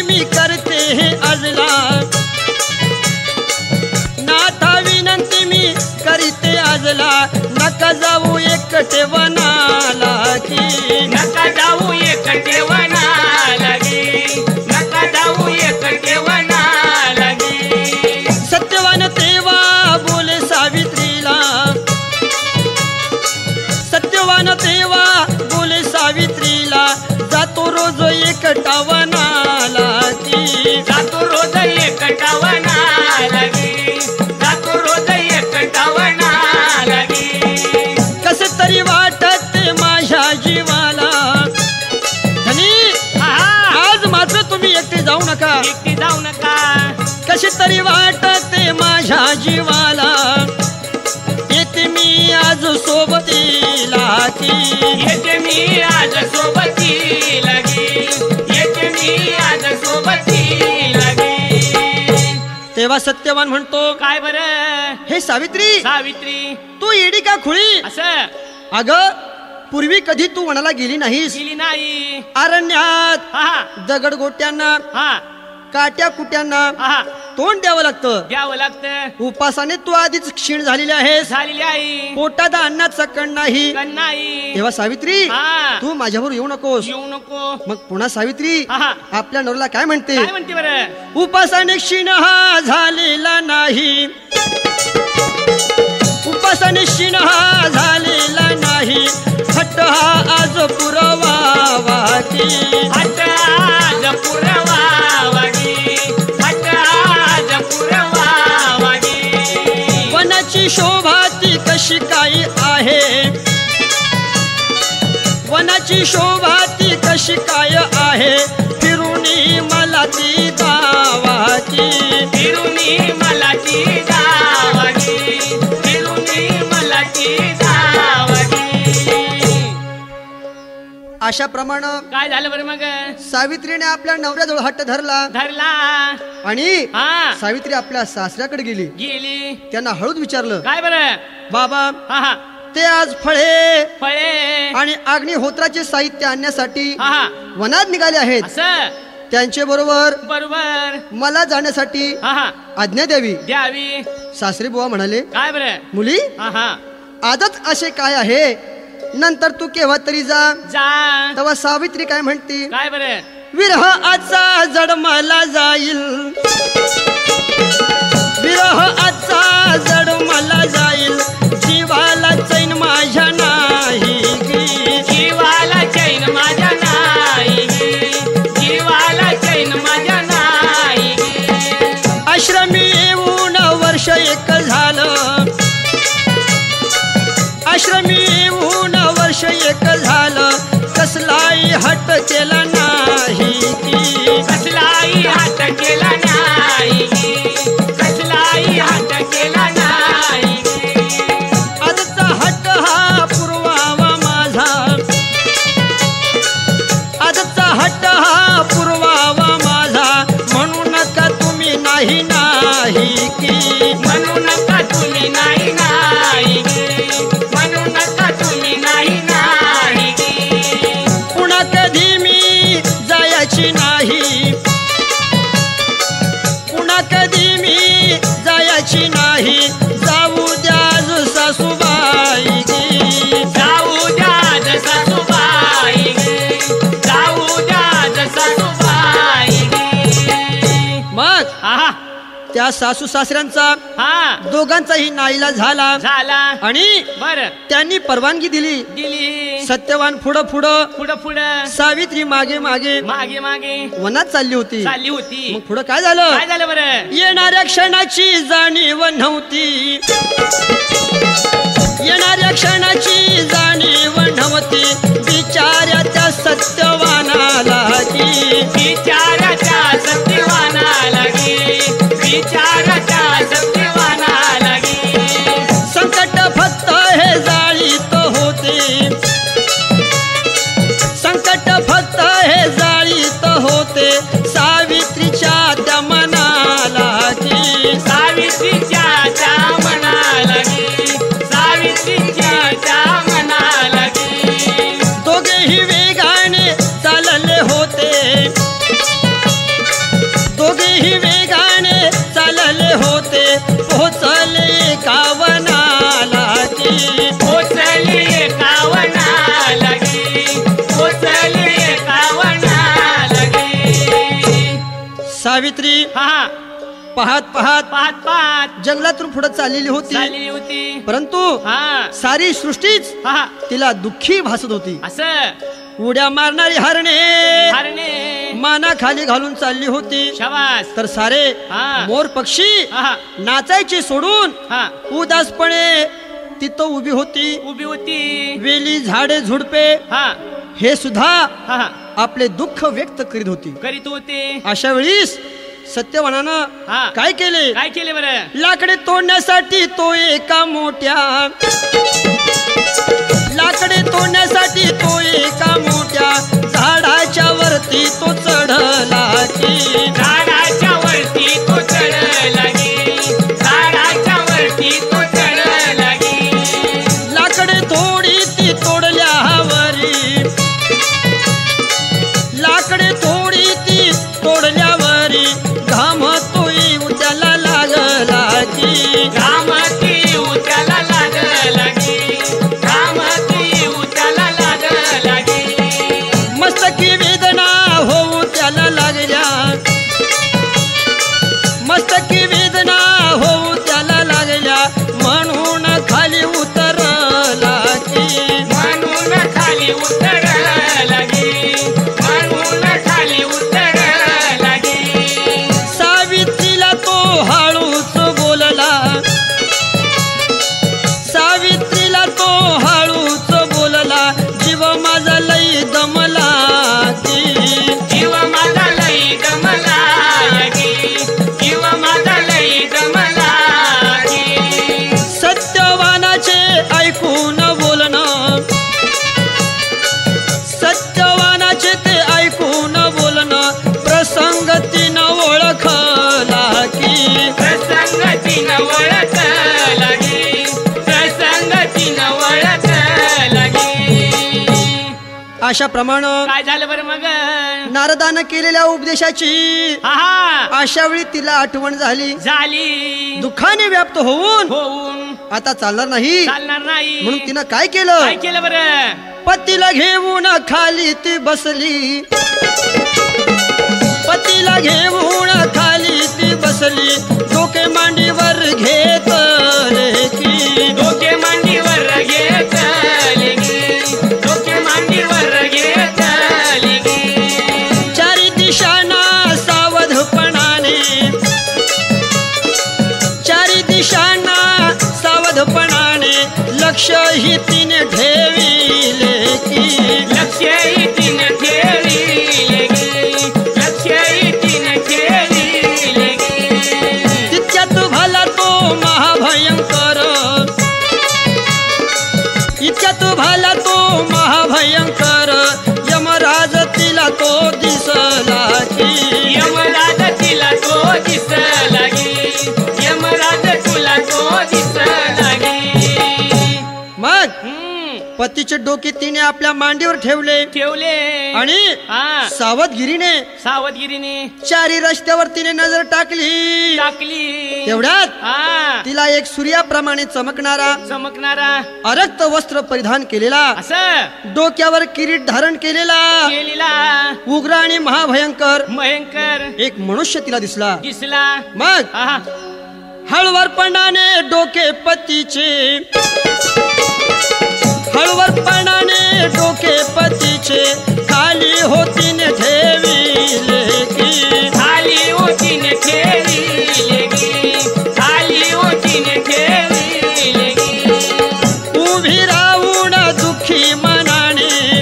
तेव्हा बोले सावित्रीला जातो रोज एकटा वनाला की जातो रोज एकटा वनाला गे जातो रोज एकटा वनाला गे कसे तरी वाटत माझ्या जीवाला धनी आज मात्र तुम्ही एकटे जाऊ नका एकटी जाऊ नका कसे तरी वाटत माझ्या जीवाला येते मी आज सोबतीला की येते मी आज सोबती लगे येते मी आज सोबती लगे तेव्हा सत्यवान म्हणतो काय बरं हे सावित्री सावित्री तू येडी का खुळी असं अग पूर्वी कधी तू वनाला गेली नाहीस गेली नाही अरण्यात हा दगड गोट्यांना हा काट्या कुट्यांना हा तोंड द्यावं लागतं द्यावं लागतं उपासाने तू आधीच क्षीण झालेली आहेस झालेली आई पोटात अन्नाचा कण नाही नाही तेव्हा सावित्री हा. तू माझ्यावर येऊ नकोस येऊ नको मग पुन्हा सावित्री हा, हा. आपल्या नवऱ्याला काय म्हणते काय म्हणते बरं उपासाने क्षीण हा झालेला नाही उपासाने क्षीण हा झालेला नाही हट्ट हा आज पुरवावा की हट आज पुरवा वागे हट आज पुरवा वागे वनाची शोभा ती कशी काय आहे वनाची शोभा ती कशी काय आहे फिरूनी मला ती दावा की फिरूनी मला ती जावागी फिरूनी मला ती जावागी अशा प्रमाणे काय झालं बरं मग सावित्रीने आपल्या नवऱ्याजवळ हट्ट धरला धरला आणि हा सावित्री आपल्या सासऱ्याकडे गेली गेली त्यांना हळूच विचारलं काय बरं बाबा हा हा ते आज फळे फळे आणि अग्निहोत्राचे साहित्य आणण्यासाठी हा हा वनात निघाले आहेत असं त्यांचे बरोबर बरोबर मला जाण्यासाठी हा हा आज्ञा द्यावी द्यावी सासरे बुवा म्हणाले काय बरं मुली हा हा आजच असे काय आहे नंतर तू केव्हा तरी जा जा तेव्हा सावित्री काय म्हणते काय बरं विरह आजचा जड मला जाईल विरह आजचा जड मला जाईल जीवाला चैन माझ्या नाही गी जीवाला चैन माझ्या नाही गे. जीवाला चैन माझ्या नाही गे. आश्रमी येऊन वर्ष एक झालं आश्रमी येऊन वर्ष एक झालं कसलाही हट केला नाही की कसलाही हात केला नाही गे. कसलाही हात केला नाही गे. आजचा हट्ट हा पुरवावा माझा आजचा हट्ट हा पुरवावा माझा म्हणू नका तुम्ही नाही नाही की म्हणू नका तुम्ही नाही नाही गे. म्हणू नका तुम्ही नाही नाही गे. पुन्हा कधी मी जायची नाही पुन्हा कधी मी जायची नाही जाऊ द्याज सासूबाई गी जाऊ द्या सासूबाई गे. जाऊ द्या सासूबाई गे. मग हा त्या सासू सासऱ्यांचा हा दोघांचाही नाईला झाला झाला आणि बर त्यांनी परवानगी दिली दिली सत्यवान पुढं पुढं पुढं पुढं सावित्री मागे मागे मागे मागे वनात चालली होती चालली होती मग पुढं काय झालं काय झालं बरं येणाऱ्या क्षणाची जाणीव नव्हती येणाऱ्या क्षणाची जाणीव नव्हती बिचाऱ्या त्या सत्यवानाला की बिचाराच्या सत्यवाना लागे बिचाराच्या सत्यवाना लागे संकट फक्त हे जाळीत होते संकट फक्त हे जाळीत होते सावित्रीच्या त्या मनाला की सावित्रीच्या त्या मना लागे सावित्रीच्या त्या मना लागे दोघेही वेगाने चालले होते दोघेही वेगाने चालले होते पोहोचले कावनाला की पोचले कावना लागे पोचले कावना लागे सावित्री हा पाहत पाहत पाहत पाहत जंगलातून पुढे चाललेली होती. चालली होती. परंतु हा सारी सृष्टीच हा तिला दुःखी भासत होती. असं उड्या मारणारी हरणे हरणे माना खाली घालून चालली होती. शाबास. तर सारे हा. मोर पक्षी हा नाचायचे सोडून हा उदासपणे तिथं उभी होती. उभी होती. वेली झाडे झुडपे हा हे सुद्धा हा हा आपले दुःख व्यक्त करीत होती. करीत होते. अशा वेळीस सत्यवानानं हा काय केले? काय केले बरं? लाकडे तोडण्यासाठी तो एका मोठ्या लाकडे तोडण्यासाठी तो एका मोठ्या झाडाच्या वरती तो चढला की झाडाच्या वरती तो चढला गे. झाडाच्या वरती तो चढला गे. लाकडे थोडी ती तोडल्यावरी लाकडे थोडी ती तोडल्यावरी घाम तो येऊ त्याला लागला की घामती उताला लागला गे. घामती उताला लागला गे. मस्तकी वेदना होऊ त्याला लागल्या मस्तकी वेदना होऊ त्याला लागल्या म्हणून खाली उतरला की म्हणून खाली उतरला गे. म्हणून खाली उतरला गे. सावित्रीला तो हळूच बोलला सावित्रीला तो हळूच बोलला जीव माझा लई दमला की जीव माझा लई दमला गे. जीव माझा लई दमला गे. सत्यवानाचे ऐकून बोलणं सत्यवानाचे ते ऐकून बोलणं प्रसंग तिनं ओळखला की प्रसंगतीनं ओळखला गे. प्रसंगतीनं ओळखला गे. अशा प्रमाणे काय झालं बरं मग? नारदानं केलेल्या उपदेशाची हा हा अशा वेळी तिला आठवण झाली. झाली. दुःखाने व्याप्त होऊन होऊन आता चालणार नाही चालणार नाही. म्हणून तिनं काय काय केलं? केलं बरं? पतीला घेऊन खाली ती बसली पतीला घेऊन खाली ती बसली डोके मांडीवर घेतले की डोके मांडीवर घेतले गे. डोके मांडीवर घेतले गे. चारी दिशांना सावधपणाने चारी दिशांना सावधपणाने लक्ष ही तिने ठेविले की लक्ष्य तिनं ठेविले गे. लक्ष्य तिनं ठेविले गे. तितक्यात भला तो महाभयंकर इतक्यात भला तो महाभयंकर यमराज तिला तो दिसला की यमराज तिला तो दिसला गे. यमराज तुला तो दिसला गे. मग हम्म, पतीचे डोके तिने आपल्या मांडीवर ठेवले ठेवले. आणि हा सावधगिरीने सावधगिरीने चारी रस्त्यावर तिने नजर टाकली. टाकली. तेवढ्यात हा तिला एक सूर्याप्रमाणे चमकणारा चमकणारा अरक्त वस्त्र परिधान केलेला असं डोक्यावर किरीट धारण केलेला केलेला उग्र आणि महाभयंकर भयंकर एक मनुष्य तिला दिसला. दिसला. मग आहा हळवरपणाने डोके पतीचे हळवरपणाने डोके पतीचे खाली होतीने ठेविले की खाली ओटीने ठेविले गे. खाली ओटीने ठेविले गे. उभी राहून दुःखी मनाने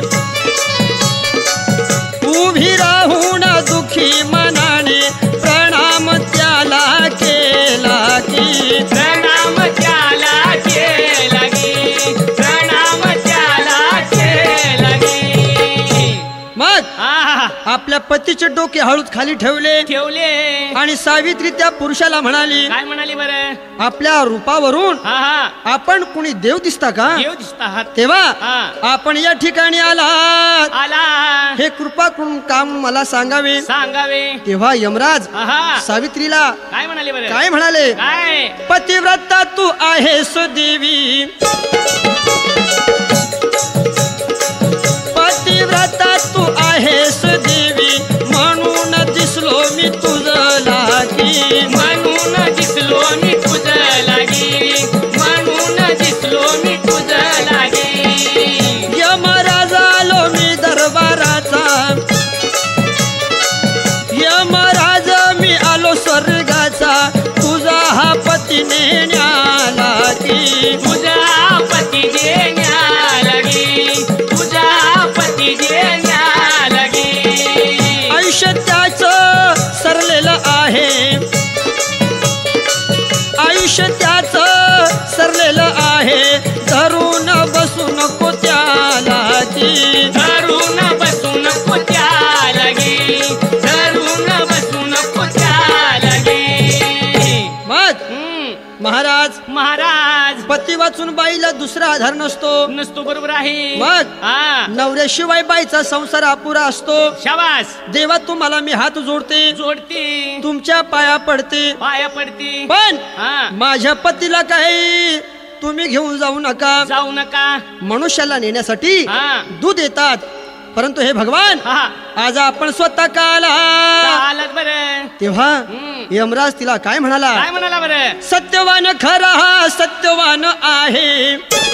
उभी राहून दुःखी मनाने प्रणाम त्याला केला की प्रणाम त्याला केला गे. प्रणाम त्याला केला गे. मग आहा आपल्या पतीचे डोके हळूच खाली ठेवले ठेवले. आणि सावित्री त्या पुरुषाला म्हणाली काय म्हणाली बरं? आपल्या रूपावरून हा हा आपण कुणी देव दिसता का? देव दिसत आहात. तेव्हा हा आपण या ठिकाणी आलात आला हे कृपा करून काम मला सांगावे. सांगावे. तेव्हा यमराज आहा सावित्रीला काय म्हणाले बरं? काय म्हणाले? काय? पतिव्रता तू आहेस देवी पतिव्रता तू आहेस देवी म्हणून दिसलो मी तुझला की म्हणून पती वाचून बाईला दुसरा आधार नसतो. नसतो, बरोबर आहे. मग हा नवऱ्याशिवाय बाईचा संसार अपुरा असतो. शाबास. देवा तुम्हाला मी हात जोडते, जोडते, तुमच्या पाया पडते, पाया पडते. पण हा माझ्या पतीला काही तुम्ही घेऊन जाऊ नका. जाऊ नका. मनुष्याला नेण्यासाठी हा दूध येतात, परंतु हे भगवान हा आज आपण स्वतः काला. चालत बरं. तेव्हा हम्म. यमराज तिला काय म्हणाला? काय म्हणाला बरं? सत्यवान खरा हा सत्यवान आहे,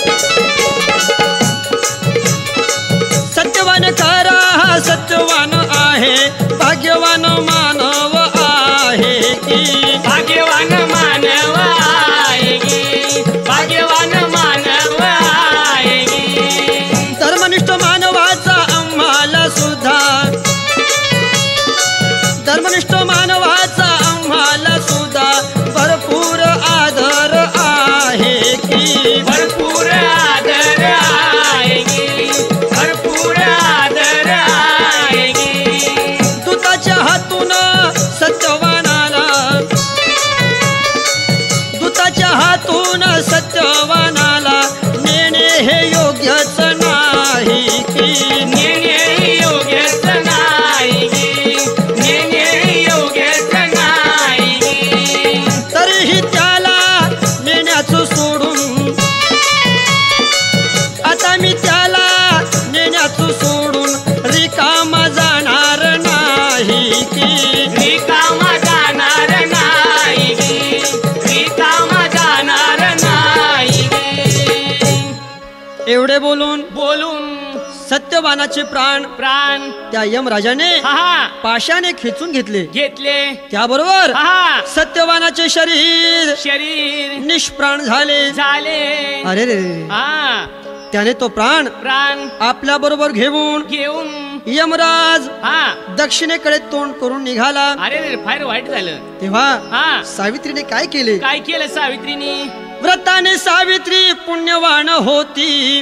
सत्यवान खरा हा सत्यवान आहे, भाग्यवान मानव आहे की. भाग्यवान मानव आहे गे, भाग्यवान मानव आहे गे. धर्मनिष्ठ मानवाचा आम्हाला सुद्धा, धर्मनिष्ठ मानवाचा आम्हाला सुद्धा भरपूर आदर आहे की. भरपूर आदर आहे गे, भरपूर आदर आहे गे. दूताच्या हातून सत्यवानाला, दूताच्या हातून सत्यवानाला नेणे हे योग्यच नाही की. नेणे योग्यच नाही गे, नेणे योग्यच नाही गे. तरीही त्याला नेण्याचं सोडून, आता मी त्याला नेण्याचं सोडून रिकामा जाणार नाही की. रिकामा जाणार नाही गे, रिकामा जाणार नाही गे. एवढे बोलून बोलून सत्यवानाचे प्राण प्राण त्या यमराजाने हा पाशाने खेचून घेतले. घेतले. त्याबरोबर हा सत्यवानाचे शरीर शरीर निष्प्राण झाले. झाले. अरे रे रे. हा त्याने तो प्राण प्राण आपल्या बरोबर घेऊन घेऊन यमराज हा दक्षिणेकडे तोंड करून निघाला. अरे रे, फार वाईट झालं. तेव्हा हा सावित्रीने काय केले? काय केलं सावित्रीने? व्रताने सावित्री पुण्यवान होती,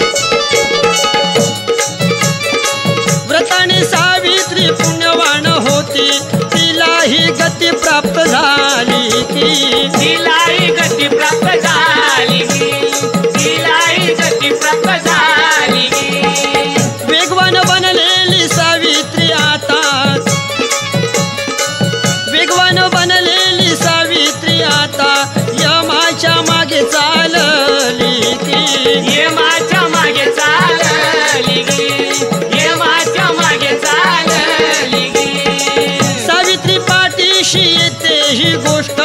व्रताने सावित्री पुण्यवान होती, तिलाही गती प्राप्त झाली की. तिलाही गती प्राप्त झाली गे, तिलाही गती प्राप्त झाली गे. वेगवान बनलेली सावित्री आता, वेगवान बनलेली सावित्री आता यमाच्या मागे चालली की. यमाच्या मागे चालली गे, यमाच्या मागे चालली गे. सावित्री पाठीशी येते ही गोष्ट,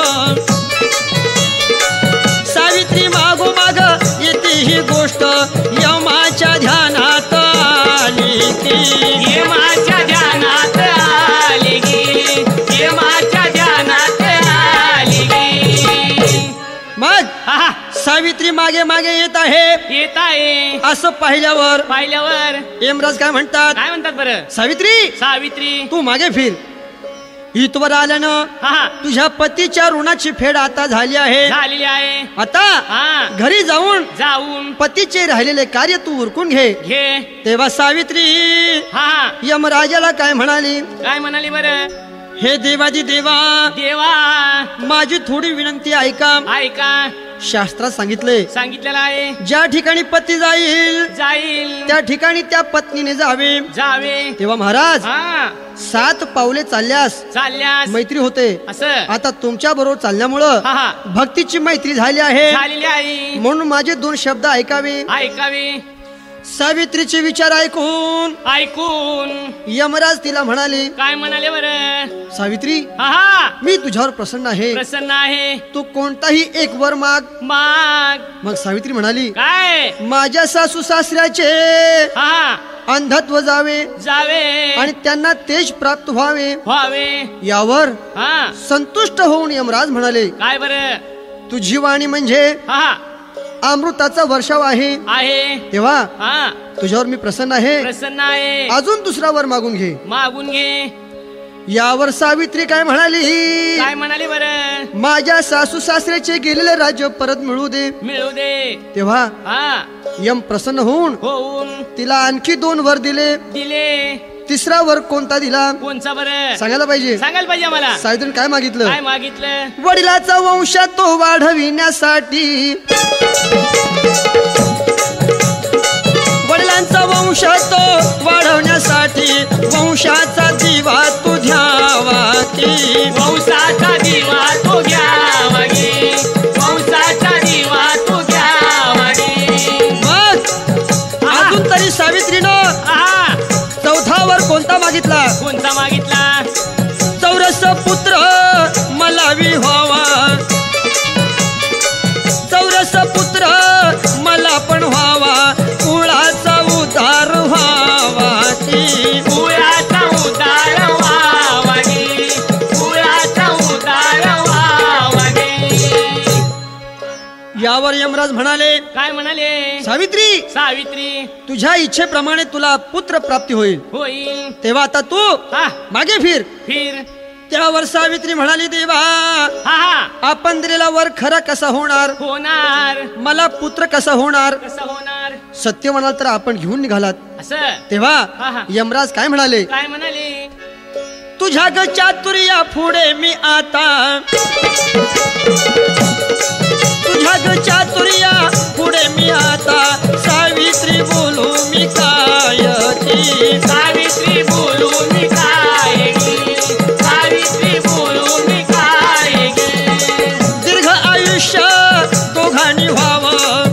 सावित्री मागोमाग येते ही गोष्ट यमाच्या ध्यानात आली की. यमाच्या ध्यानात आली गे, यमाच्या ध्यानात आली गे. मग हा सावित्री मागे मागे येत आहे. येत आहे. असं पाहिल्यावर पाहिल्यावर यमराज काय म्हणतात? काय म्हणतात बरं? सावित्री सावित्री तू मागे फिर. इथवर आल्यानं हा तुझ्या पतीच्या ऋणाची फेड आता झाली आहे. झालेली आहे. आता हा घरी जाऊन जाऊन पतीचे राहिलेले कार्य तू उरकून घे. घे. तेव्हा सावित्री हा यमराजाला काय म्हणाली? काय म्हणाली बरं? हे देवादी देवा, देवा माझी थोडी विनंती ऐका. ऐका. शास्त्रात सांगितले सांगितलेलं आहे. ज्या ठिकाणी पती जाईल जाईल त्या ठिकाणी त्या पत्नीने जावे. जावे. तेव्हा महाराज हा सात पावले चालल्यास चालल्यास मैत्री होते. असं आता तुमच्या बरोबर चालल्यामुळं हा हा भक्तीची मैत्री झाली आहे. झालेली आहे. म्हणून माझे दोन शब्द ऐकावे. ऐकावे. सावित्रीचे विचार ऐकून ऐकून यमराज तिला म्हणाले, काय म्हणाले बरं? सावित्री हा हा मी तुझ्यावर प्रसन्न आहे. प्रसन्न आहे. तू कोणताही एक वर माग. माग. मग सावित्री म्हणाली, काय? माझ्या सासू सासऱ्याचे हा हा अंधत्व जावे जावे आणि त्यांना तेज प्राप्त व्हावे. व्हावे. यावर हा संतुष्ट होऊन यमराज म्हणाले, काय बरं? तुझी वाणी म्हणजे हा हा अमृताचा वर्षाव आहे. आहे. तेव्हा हा तुझ्यावर मी प्रसन्न आहे. प्रसन्न आहे. अजून दुसरा वर मागून घे. मागून घे. यावर सावित्री काय म्हणाली, काय म्हणाली बरं? माझ्या सासू सासऱ्याचे गेलेले राज्य परत मिळू दे. मिळू दे. तेव्हा हा यम प्रसन्न होऊन होऊन तिला आणखी दोन वर दिले. दिले. तिसरा वर कोणता दिला कोणचा बरं सांगायला पाहिजे. सांगायला पाहिजे आम्हाला. सावित्रीने काय मागितलं? काय मागितलं? वडिलाचा वंश तो वाढविण्यासाठी, वडिलांचा वंश तो वाढवण्यासाठी वंशाचा दिवा तू घ्यावा की, वंशाचा दिवा तो घ्यावा गे, वंशाचा दिवा तो घ्यावा गे. मग अजून तरी सावित्रीनं आहा चौथा वर कोणता मागितला? कोणता मागितला? चौरस पुत्र मला विव्हावा, चौरस पुत्र मला पण व्हावा, कुळाचा उद्धार व्हावा की, कुळाचा उद्धार व्हावा गे, कुळाचा उद्धार व्हावा गे. यावर यमराज म्हणाले, काय म्हणाले? सावित्री सावित्री तुझ्या इच्छेप्रमाणे तुला पुत्र प्राप्ती होईल, होईल. तेव्हा आता तू हा मागे फिर. फिर. त्यावर सावित्री म्हणाली, देवा हा हा आपण दिलेला वर खरा कसा होणार, होणार. मला पुत्र कसा होणार? कसं होणार? सत्य म्हणाल तर आपण घेऊन निघालात. असं हा, तेव्हा हा. यमराज काय म्हणाले? काय म्हणाले? तुझ्या ग चातुर्या पुढे मी आता, तुझ्या ग चातुर्या पुढे मी आता, सावित्री बोलू मी काय की, सावित्री बोलू मी काय गे, सावित्री बोलू मी काय गे. दीर्घ आयुष्य दोघांनी व्हावं,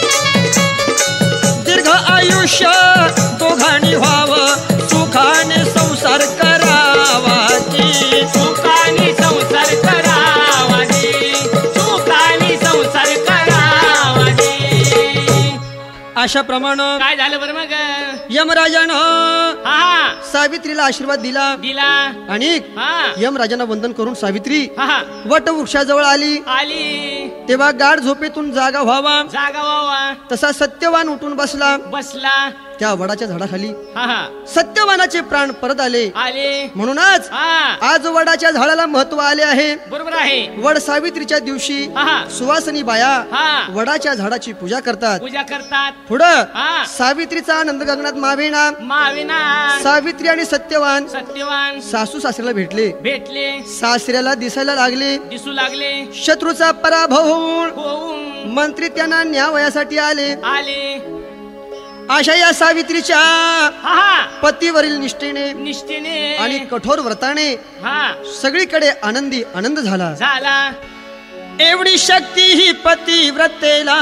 दीर्घ आयुष्य दोघांनी व्हावं, सुखाने संसार करावा की, सुखाने संसार करावा गे, सुखाने संसार करावा गे. अशा प्रमाणे काय झालं बरं मग? यमराजानं हा सावित्रीला आशीर्वाद दिला दिला. आणि हा यमराजांना वंदन करून सावित्री हा वटवृक्षाजवळ आली. आली. तेव्हा गाढ झोपेतून जागा व्हावा जागा व्हावा. तसा सत्यवान उठून बसला. बसला. त्या वडाच्या झाडाखाली हा हा सत्यवानाचे प्राण परत आले. आले. म्हणूनच हा आज वडाच्या झाडाला महत्व आले आहे. बरोबर आहे. वड सावित्रीच्या दिवशी हा हा सुवासनी बाया हा वडाच्या झाडाची पूजा करतात. पूजा करतात. पुढं हा सावित्रीचा आनंद गगनात मावेना. मावेना. सावित्री आणि सत्यवान सत्यवान सासू सासऱ्याला भेटले. भेटले. सासऱ्याला दिसायला लागले. दिसू लागले. शत्रूचा पराभव होऊन होऊन मंत्री त्यांना न्यावयासाठी आले. आले. अशा या सावित्रीच्या हा हा पतीवरील निष्ठेने निष्ठेने आणि कठोर व्रताने हा सगळीकडे आनंदी आनंद झाला. झाला. एवढी शक्ती ही पतिव्रतेला,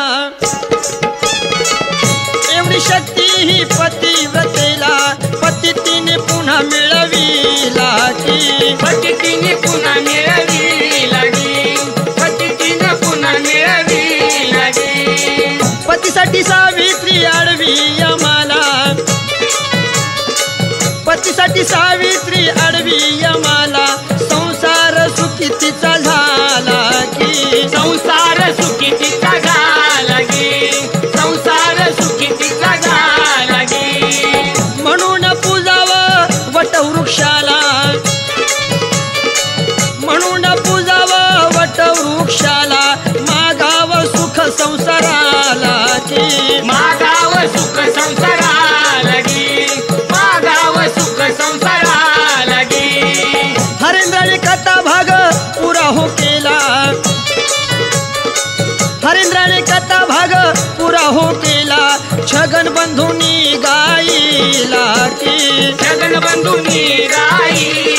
एवढी शक्ती ही पतिव्रतेला, पती तिने पुन्हा मिळविला की, पती तिने पुन्हा मिळवी लागे, पती तिने पुन्हा मिळवी लागे. पतीसाठी सावित्री आडवी यमाला, पतीसाठी सावित्री आडवी यमाला, संसार सुखी तिचा झाला की, संसार सुखी तिचा झाला गे, संसार सुखी तिचा झाला गे. म्हणून पूजावं वटवृक्षाला, म्हणून पूजावं वटवृक्षाला, मागावं सुख संसाराला की, मागाव सुख संसाराला गे, मागाव सुख संसाराला गे. हरेंद्राने कथा भाग पुरा हो केला, हरेंद्राने कथा भाग पुरा हो केला, छगन बंधूंनी गाईला की, जगन बंधुनी राई